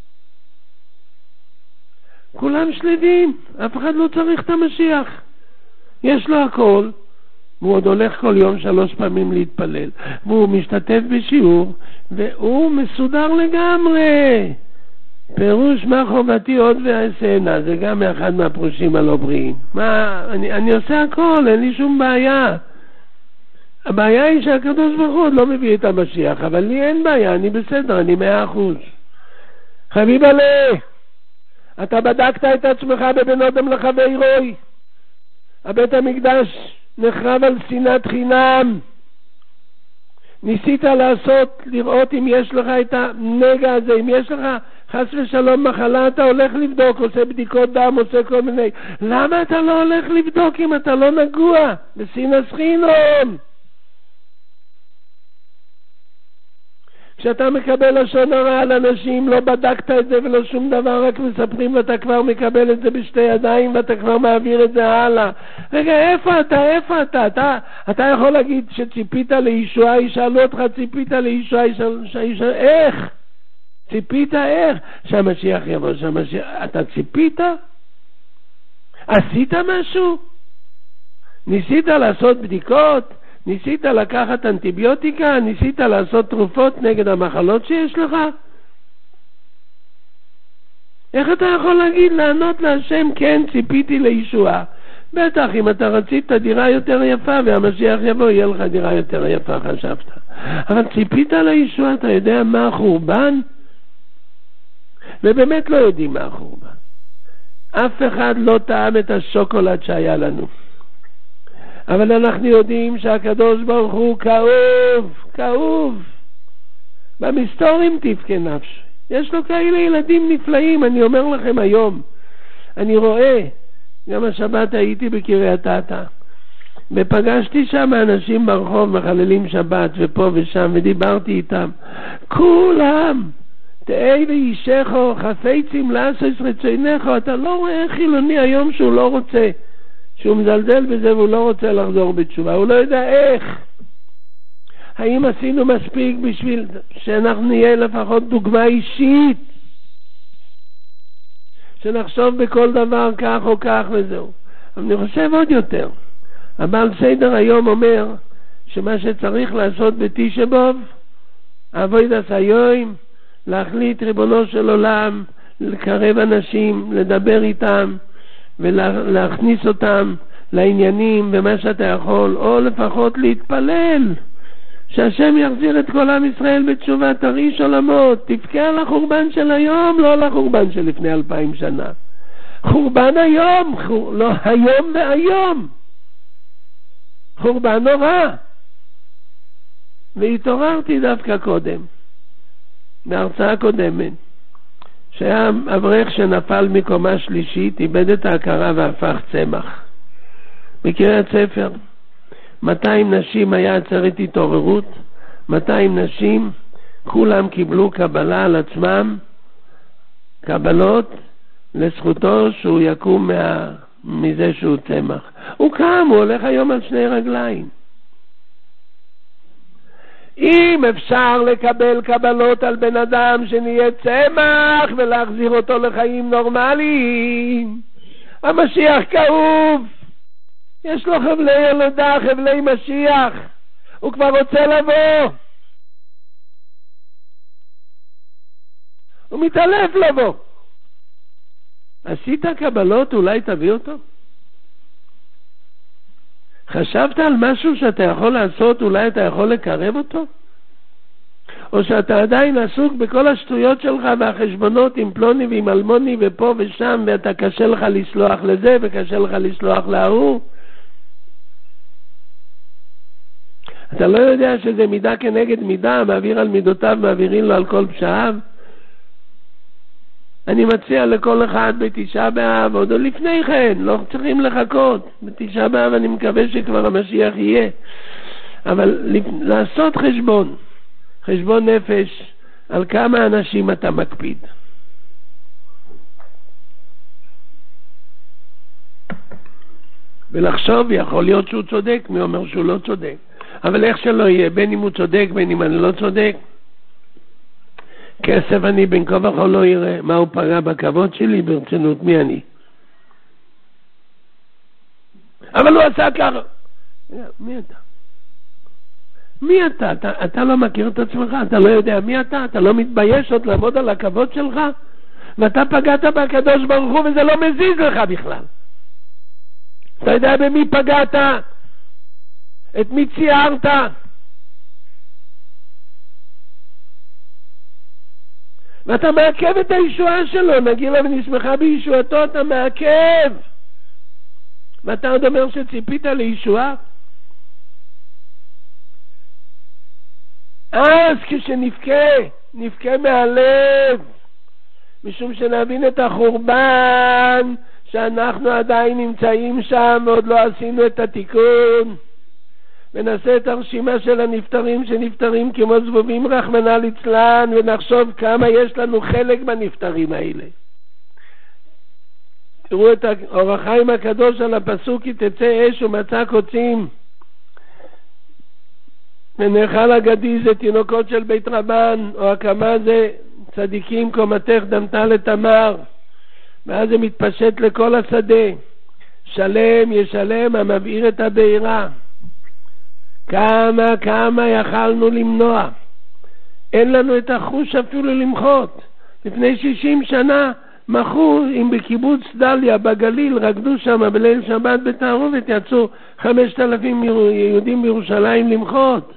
כולם שלדים, אף אחד לא צריך את המשיח. יש לו הכל, והוא עוד הולך כל יום שלוש פעמים להתפלל, והוא משתתף בשיעור, והוא מסודר לגמרי. פירוש מה חובתי עוד ועשנה, זה גם מאחד מהפרושים הלא בריאים. מה, אני, אני עושה הכל, אין לי שום בעיה. הבעיה היא שהקדוש ברוך הוא לא מביא את המשיח, אבל לי אין בעיה, אני בסדר, אני מאה אחוז. חביב עלי, אתה בדקת את עצמך בבין אדם לחברי. הבית המקדש נחרב על שנאת חינם. ניסית לעשות, לראות אם יש לך את הנגע הזה, אם יש לך חס ושלום מחלה, אתה הולך לבדוק, עושה בדיקות דם, עושה כל מיני. למה אתה לא הולך לבדוק אם אתה לא נגוע? בשנאת חינם. כשאתה מקבל לשון הרע על אנשים, לא בדקת את זה ולא שום דבר, רק מספרים ואתה כבר מקבל את זה בשתי ידיים ואתה כבר מעביר את זה הלאה. רגע, איפה אתה? איפה אתה? אתה, אתה יכול להגיד שציפית לישועה, ישאלו אותך, ציפית לישועה, ישאלו, איך? ציפית איך? שהמשיח יבוא, שהמשיח... אתה ציפית? עשית משהו? ניסית לעשות בדיקות? ניסית לקחת אנטיביוטיקה? ניסית לעשות תרופות נגד המחלות שיש לך? איך אתה יכול להגיד, לענות להשם, כן, ציפיתי לישועה? בטח, אם אתה רצית דירה יותר יפה והמשיח יבוא, יהיה לך דירה יותר יפה, חשבת. אבל ציפית לישועה, אתה יודע מה החורבן? ובאמת לא יודעים מה החורבן. אף אחד לא טעם את השוקולד שהיה לנו. אבל אנחנו יודעים שהקדוש ברוך הוא כאוב, כאוב. במסתורים תבכה נפש. יש לו כאלה ילדים נפלאים, אני אומר לכם היום. אני רואה, גם השבת הייתי בקריית אתא, ופגשתי שם אנשים ברחוב מחללים שבת ופה ושם, ודיברתי איתם. כולם, תהי ואישךו, חפצים לעשות רצונךו. אתה לא רואה חילוני היום שהוא לא רוצה, שהוא מזלזל בזה והוא לא רוצה לחזור בתשובה, הוא לא יודע איך. האם עשינו מספיק בשביל שאנחנו נהיה לפחות דוגמה אישית? שנחשוב בכל דבר כך או כך וזהו. אבל אני חושב עוד יותר. הבעל סדר היום אומר שמה שצריך לעשות בתשעה באב, עבודת היום, להחליט ריבונו של עולם, לקרב אנשים, לדבר איתם ולהכניס אותם לעניינים במה שאתה יכול, או לפחות להתפלל שהשם יחזיר את כל עם ישראל בתשובה, תריש עולמות, תבכה על החורבן של היום, לא על החורבן של לפני אלפיים שנה. חורבן היום, חור... לא היום והיום. חורבן נורא. והתעוררתי דווקא קודם, בהרצאה קודמת, שהיה אברך שנפל מקומה שלישית, איבד את ההכרה והפך צמח. בקריית ספר, מאתיים נשים היה עצרת התעוררות, מאתיים נשים, כולם קיבלו קבלה על עצמם, קבלות לזכותו שהוא יקום מה, מזה שהוא צמח. הוא קם, הוא הולך היום על שני רגליים. אם אפשר לקבל קבלות על בן אדם שנהיה צמח ולהחזיר אותו לחיים נורמליים, המשיח כאוב, יש לו חבלי ילדה, חבלי משיח, הוא כבר רוצה לבוא, הוא מתעלף לבוא. עשית קבלות, אולי תביא אותו? חשבת על משהו שאתה יכול לעשות, אולי אתה יכול לקרב אותו? או שאתה עדיין עסוק בכל השטויות שלך והחשבונות עם פלוני ועם אלמוני ופה ושם, ואתה קשה לך לסלוח לזה וקשה לך לסלוח להוא? אתה לא יודע שזה מידה כנגד מידה, מעביר על מידותיו, מעבירים לו על כל פשעיו? אני מציע לכל אחד בתשעה באב, עוד לפני כן, לא צריכים לחכות. בתשעה באב אני מקווה שכבר המשיח יהיה. אבל לעשות חשבון, חשבון נפש, על כמה אנשים אתה מקפיד. ולחשוב, יכול להיות שהוא צודק, מי אומר שהוא לא צודק. אבל איך שלא יהיה, בין אם הוא צודק, בין אם אני לא צודק, כסף אני בין כה וכה לא יראה. מה הוא פגע בכבוד שלי? ברצינות, מי אני? אבל הוא עשה ככה. מי אתה? מי אתה? אתה? אתה לא מכיר את עצמך? אתה לא יודע מי אתה? אתה לא מתבייש עוד לעמוד על הכבוד שלך? ואתה פגעת בקדוש ברוך הוא וזה לא מזיז לך בכלל. אתה יודע במי פגעת? את מי ציירת? ואתה מעכב את הישועה שלו. נגילה ונשמחה בישועתו, אתה מעכב. ואתה עוד אומר שציפית לישועה? אז כשנפקה, נפקה מהלב, משום שנבין את החורבן, שאנחנו עדיין נמצאים שם ועוד לא עשינו את התיקון, ונעשה את הרשימה של הנפטרים שנפטרים כמו זבובים רחמנא ליצלן, ונחשוב כמה יש לנו חלק בנפטרים האלה. תראו את אור החיים הקדוש על הפסוק, כי תצא אש ומצא קוצים, ונאכל הגדי זה תינוקות של בית רבן, או הקמה זה צדיקים קומתך דמתה לתמר, ואז זה מתפשט לכל השדה. שלם ישלם המבעיר את הבעירה. כמה כמה יכלנו למנוע, אין לנו את החוש אפילו למחות. לפני שישים שנה מחו, אם בקיבוץ דליה בגליל רקדו שם בליל שבת בתערובת, יצאו חמשת אלפים יהודים בירושלים למחות.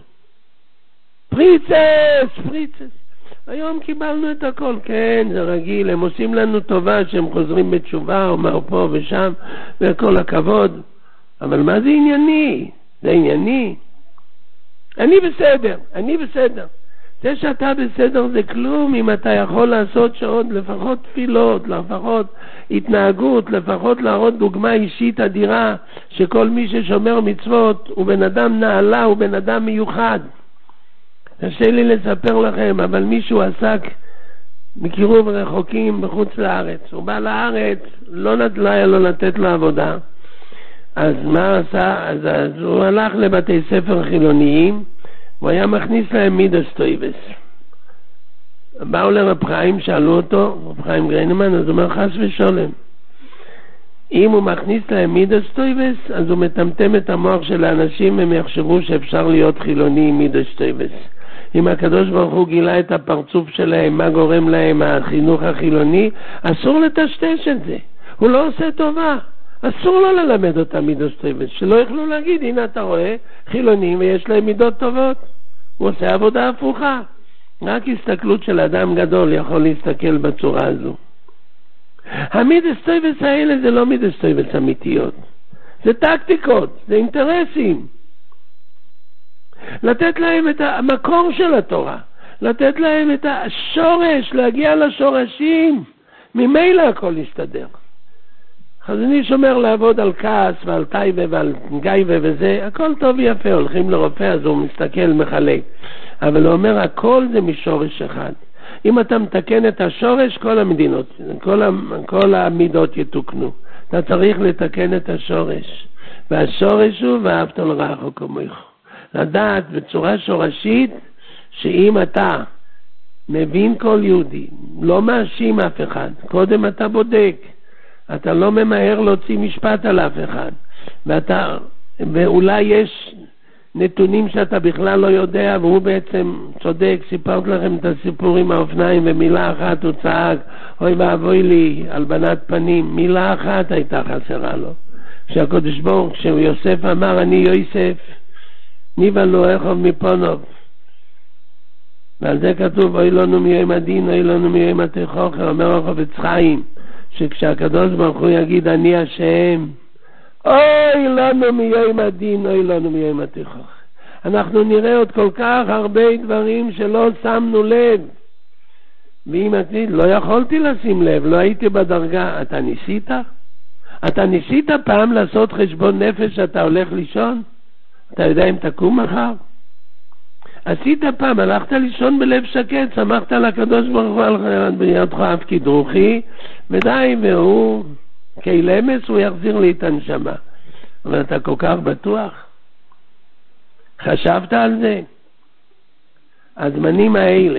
פריצס, פריצס. היום קיבלנו את הכל. כן, זה רגיל, הם עושים לנו טובה שהם חוזרים בתשובה או מה פה ושם, וכל הכבוד. אבל מה זה ענייני? זה ענייני. אני בסדר, אני בסדר. זה שאתה בסדר זה כלום אם אתה יכול לעשות שעוד לפחות תפילות, לפחות התנהגות, לפחות להראות דוגמה אישית אדירה, שכל מי ששומר מצוות הוא בן אדם נעלה, הוא בן אדם מיוחד. קשה לי לספר לכם, אבל מישהו עסק בקירוב רחוקים בחוץ לארץ. הוא בא לארץ, לא היה לו לתת לו עבודה. אז מה עשה? אז, אז הוא הלך לבתי ספר חילוניים, הוא היה מכניס להם מידס טויבס. באו לרב חיים, שאלו אותו, רב חיים גריינמן, אז הוא אומר חס ושולם. אם הוא מכניס להם מידס טויבס, אז הוא מטמטם את המוח של האנשים, הם יחשבו שאפשר להיות חילוני עם מידס טויבס. אם הקדוש ברוך הוא גילה את הפרצוף שלהם, מה גורם להם החינוך החילוני, אסור לטשטש את זה. הוא לא עושה טובה. אסור לו ללמד אותם מידות טובות, שלא יוכלו להגיד, הנה אתה רואה, חילונים ויש להם מידות טובות. הוא עושה עבודה הפוכה. רק הסתכלות של אדם גדול יכול להסתכל בצורה הזו. המידות טובות האלה זה לא מידות טובות אמיתיות. זה טקטיקות, זה אינטרסים. לתת להם את המקור של התורה, לתת להם את השורש, להגיע לשורשים, ממילא הכל יסתדר. חזוני שומר לעבוד על כעס ועל טייבה ועל גייבה וזה, הכל טוב ויפה, הולכים לרופא אז הוא מסתכל מחלק, אבל הוא אומר הכל זה משורש אחד. אם אתה מתקן את השורש, כל המדינות, כל, כל המידות יתוקנו. אתה צריך לתקן את השורש, והשורש הוא ואהבת לרעך כמוך. לדעת בצורה שורשית שאם אתה מבין כל יהודי, לא מאשים אף אחד, קודם אתה בודק, אתה לא ממהר להוציא משפט על אף אחד, ואתה, ואולי יש נתונים שאתה בכלל לא יודע, והוא בעצם צודק. סיפרת לכם את הסיפור עם האופניים, ומילה אחת הוא צעק, אוי ואבוי לי, הלבנת פנים, מילה אחת הייתה חסרה לו. כשהקדוש ברוך, כשיוסף אמר אני יוסף, ניבא לו איכוב מפונוב, ועל זה כתוב אוי לנו מיום הדין, אוי לנו מיום התיכוכר, אומר החפץ חיים, שכשהקדוש ברוך הוא יגיד אני השם, אוי לנו מיום הדין, אוי לנו מיום התיכוכר. אנחנו נראה עוד כל כך הרבה דברים שלא שמנו לב, ואם עתיד לא יכולתי לשים לב, לא הייתי בדרגה. אתה ניסית? אתה ניסית פעם לעשות חשבון נפש שאתה הולך לישון? אתה יודע אם תקום מחר? עשית פעם, הלכת לישון בלב שקט, שמחת על הקדוש ברוך הוא על בריאתך אף כדרוכי, ודי, והוא כאילמס, הוא יחזיר לי את הנשמה. אבל אתה כל כך בטוח? חשבת על זה? הזמנים האלה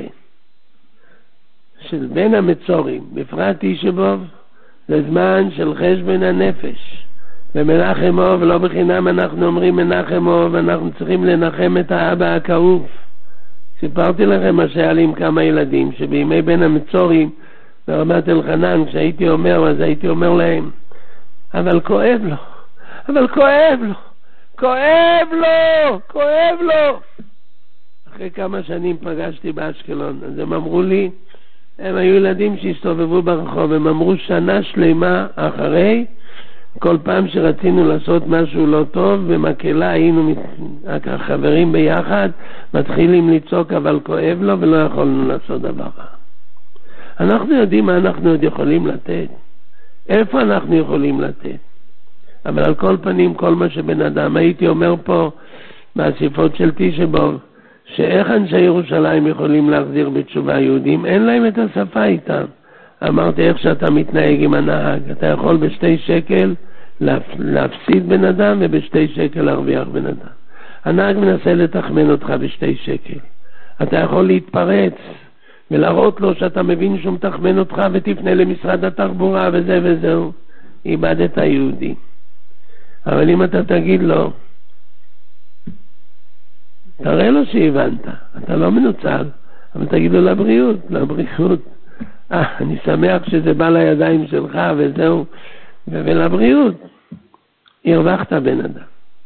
של בין המצורים, בפרט תשבוב, זה זמן של חשבון הנפש. ומנחם אוב, לא בחינם אנחנו אומרים מנחם אוב, אנחנו צריכים לנחם את האבא הכאוב. סיפרתי לכם מה שהיה לי עם כמה ילדים, שבימי בין המצורים, ברמת אלחנן, כשהייתי אומר, אז הייתי אומר להם, אבל כואב לו, אבל כואב לו, כואב לו, כואב לו. אחרי כמה שנים פגשתי באשקלון, אז הם אמרו לי, הם היו ילדים שהסתובבו ברחוב, הם אמרו שנה שלמה אחרי, כל פעם שרצינו לעשות משהו לא טוב, במקהלה היינו החברים ביחד, מתחילים לצעוק אבל כואב לו, ולא יכולנו לעשות דבר. אנחנו יודעים מה אנחנו עוד יכולים לתת. איפה אנחנו יכולים לתת? אבל על כל פנים, כל מה שבן אדם, הייתי אומר פה באסיפות של תשבוב, שאיך אנשי ירושלים יכולים להחזיר בתשובה יהודים? אין להם את השפה איתם. אמרתי איך שאתה מתנהג עם הנהג, אתה יכול בשתי שקל להפסיד בן אדם ובשתי שקל להרוויח בן אדם. הנהג מנסה לתחמן אותך בשתי שקל, אתה יכול להתפרץ ולהראות לו שאתה מבין שהוא מתחמן אותך ותפנה למשרד התחבורה וזה וזהו, איבדת יהודי. אבל אם אתה תגיד לו, תראה לו שהבנת, אתה לא מנוצל, אבל תגיד לו לבריאות, לבריאות. אה, אני שמח שזה בא לידיים שלך וזהו, ולבריאות. הרווחת בן אדם.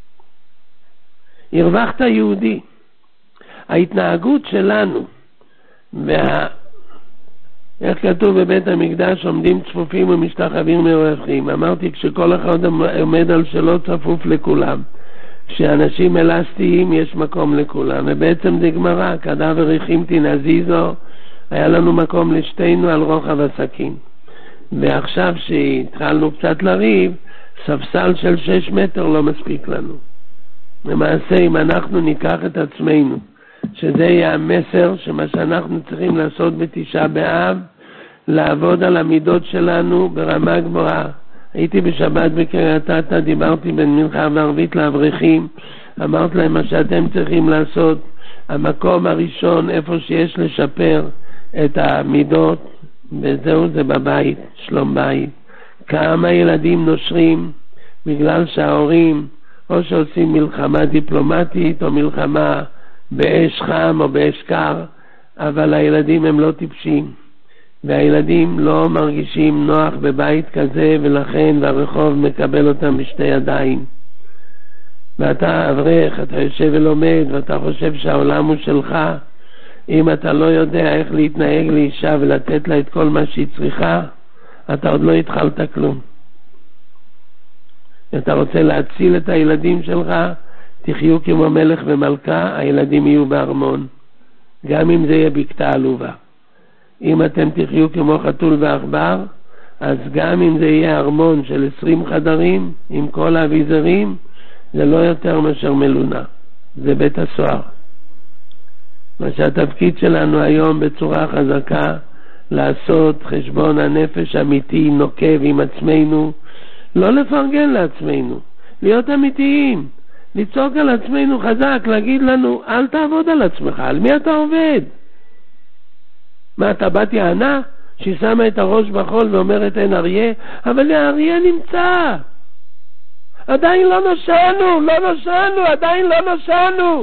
הרווחת יהודי. ההתנהגות שלנו, וה... איך כתוב בבית המקדש, עומדים צפופים ומשתחווים מרווחים. אמרתי, כשכל אחד עומד על שלו צפוף לכולם. כשאנשים אלסטיים יש מקום לכולם. ובעצם זה גמרא, כדה וריחים תנזיזו, היה לנו מקום לשתינו על רוחב הסכין. ועכשיו שהתחלנו קצת לריב, ספסל של שש מטר לא מספיק לנו. למעשה, אם אנחנו ניקח את עצמנו, שזה יהיה המסר שמה שאנחנו צריכים לעשות בתשעה באב, לעבוד על המידות שלנו ברמה גבוהה. הייתי בשבת בקריית אתא, דיברתי בין מנחה וערבית לאברכים, אמרת להם מה שאתם צריכים לעשות. המקום הראשון איפה שיש לשפר את המידות, וזהו, זה בבית, שלום בית. כמה ילדים נושרים בגלל שההורים או שעושים מלחמה דיפלומטית או מלחמה באש חם או באש קר, אבל הילדים הם לא טיפשים, והילדים לא מרגישים נוח בבית כזה, ולכן הרחוב מקבל אותם בשתי ידיים. ואתה אברך, אתה יושב ולומד, ואתה חושב שהעולם הוא שלך. אם אתה לא יודע איך להתנהג לאישה ולתת לה את כל מה שהיא צריכה, אתה עוד לא התחלת כלום. אתה רוצה להציל את הילדים שלך, תחיו כמו מלך ומלכה, הילדים יהיו בארמון, גם אם זה יהיה בקתה עלובה. אם אתם תחיו כמו חתול ועכבר, אז גם אם זה יהיה ארמון של עשרים חדרים עם כל האביזרים, זה לא יותר מאשר מלונה, זה בית הסוהר. מה שהתפקיד שלנו היום בצורה חזקה, לעשות חשבון הנפש אמיתי, נוקב עם עצמנו, לא לפרגן לעצמנו, להיות אמיתיים, לצעוק על עצמנו חזק, להגיד לנו אל תעבוד על עצמך, על מי אתה עובד? מה, אתה בת יענה שהיא שמה את הראש בחול ואומרת אין אריה? אבל האריה נמצא, עדיין לא נושענו, לא נושענו, עדיין לא נושענו.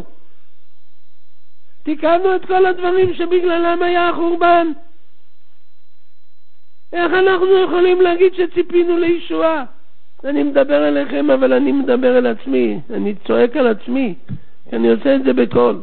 תיקנו את כל הדברים שבגללם היה החורבן. איך אנחנו יכולים להגיד שציפינו לישועה? אני מדבר אליכם, אבל אני מדבר אל עצמי, אני צועק על עצמי, אני עושה את זה בקול.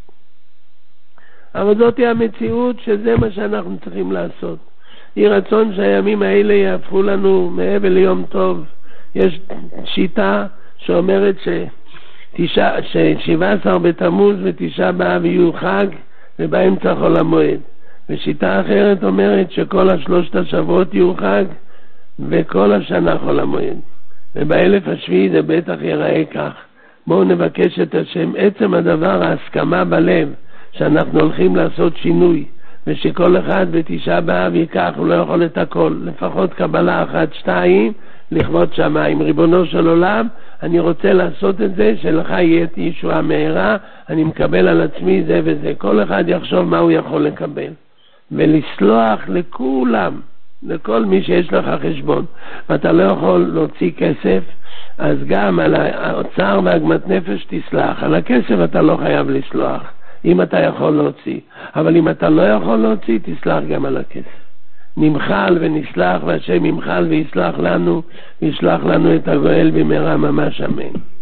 אבל זאת היא המציאות, שזה מה שאנחנו צריכים לעשות. יהי רצון שהימים האלה יהפכו לנו מעבר ליום טוב. יש שיטה שאומרת ש-שבעה עשר בתמוז ותשעה באב יהיו חג ובאמצע חול המועד. ושיטה אחרת אומרת שכל השלושת השבועות יהיו חג וכל השנה חול המועד. ובאלף השביעי זה בטח ייראה כך. בואו נבקש את השם. עצם הדבר, ההסכמה בלב שאנחנו הולכים לעשות שינוי, ושכל אחד בתשעה באב ייקח, הוא לא יכול את הכל, לפחות קבלה אחת, שתיים, לכבוד שמיים. ריבונו של עולם, אני רוצה לעשות את זה, שלך יהיה ישועה מהרה, אני מקבל על עצמי זה וזה. כל אחד יחשוב מה הוא יכול לקבל. ולסלוח לכולם, לכל מי שיש לך חשבון. ואתה לא יכול להוציא כסף, אז גם על האוצר והגמת נפש תסלח. על הכסף אתה לא חייב לסלוח, אם אתה יכול להוציא. אבל אם אתה לא יכול להוציא, תסלח גם על הכסף. נמחל ונסלח, והשם ימחל ויסלח לנו, וישלח לנו את הגואל במהרה ממש אמן.